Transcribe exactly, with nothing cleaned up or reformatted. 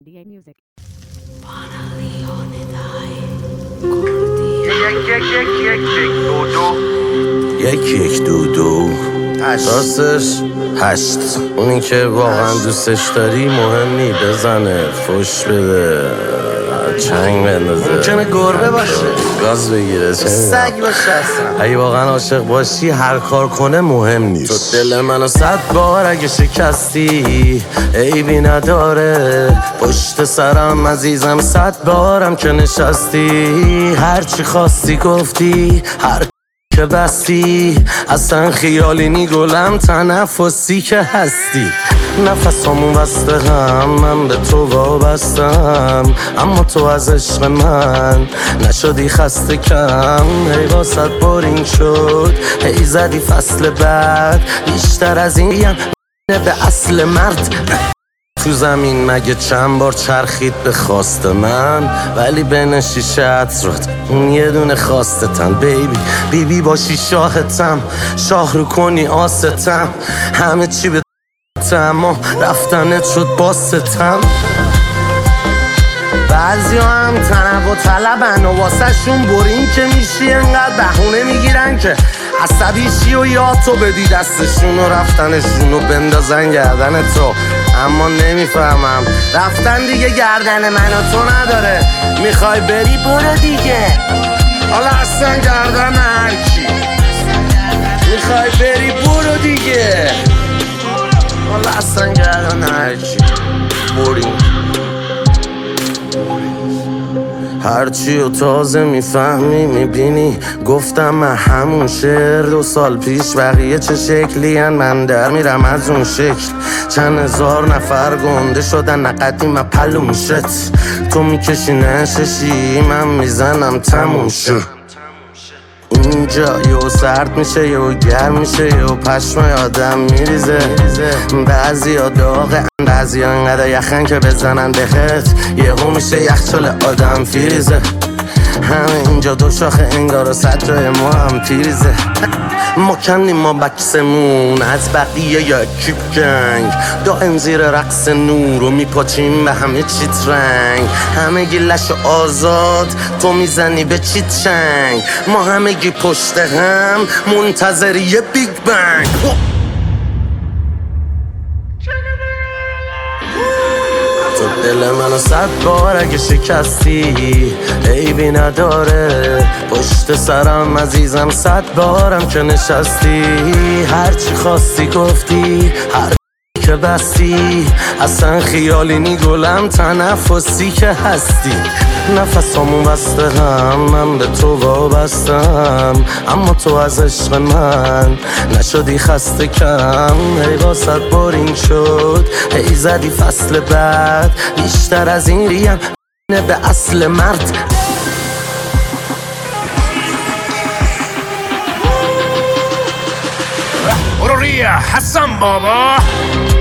دی ای Music. یک یک یک یک یک دو دو یک یک دو دو راستش هشت. اونی که واقعا دوستش داری مهم نی، بزنه فش بده چنگ بندازه، ممکنه گربه باشه، گاز بگیره، سگ باشه. اصلا اگه واقعا عاشق باشی هر کار کنه مهم نیست. تو دل منو صد بار اگه شکستی عیبی نداره، پشت سرم عزیزم صد بارم که نشستی، هرچی خواستی گفتی، هر که بستی، اصلا خیالی نی گلم، تنفسی که هستی. نفسامون بسته هم، من به تو وابستم، اما تو از عشق من نشدی خسته کم. هی واسد بارین شد، هی زدی فصل بعد، بیشتر از این یم به اصل مرد. تو زمین مگه چند بار چرخید به خواست من، ولی بین شیشه عطرات اون یه دونه خواستتم. بیبی بیبی باشی شاهتم، شاه رو کنی آستم، همه چی به اما رفتنت شد باستم. بعضی هم تنوع طلبن و واسه شون برین که میشی، انقدر بهونه میگیرن که عصبیشی و یا تو بدی دستشون و رفتنشون و بندازن گردن تو. اما نمیفهمم رفتن دیگه گردن من و تو نداره، میخوای بری برو دیگه، حالا اصلا گردن هرکی. میخوای بری برو دیگه، حالا اصلا گردن هرکی. بریم هرچی و تازه میفهمی میبینی، گفتم من همون شعر دو سال پیش، بقیه چه شکلی هن من در میرم از اون شکل. چند هزار نفر گنده شدن نقدیم پلوم شد، تو میکشی نششی من میزنم تموم شد. اینجا یو سرد میشه یو گرم میشه یو پشمای آدم میریزه، بعضی ها داغه بعضی ها انقدر یخن که بزنن بهت یهو میشه یخچال آدم فریزه. همه اینجا دو شاخه انگار و صد جای ما هم پیریزه. ما کنیم ما بکسمون از بقیه یا کیپ گنگ، دائم زیر رقص نور و میپاچیم به همه چیت رنگ. همه گیلش آزاد تو میزنی به چیت چنگ، ما همگی پشت هم منتظر یه بیگ بنگ. تو دل منو صد بار اگه شکستی عیبی نداره، پشت سرم عزیزم صد بارم که نشستی، هرچی خواستی گفتی، هر که بستی، اصلا خیالی نی گلم، تنفسی که هستی. نفسامون بسته هم، من به تو وابستم، اما تو از عشق من نشدی خسته کم. هی واسد بارین شد، هی زدی فصل بعد، بیشتر از این ریم به اصل مرد. برو ریا حسن بابا.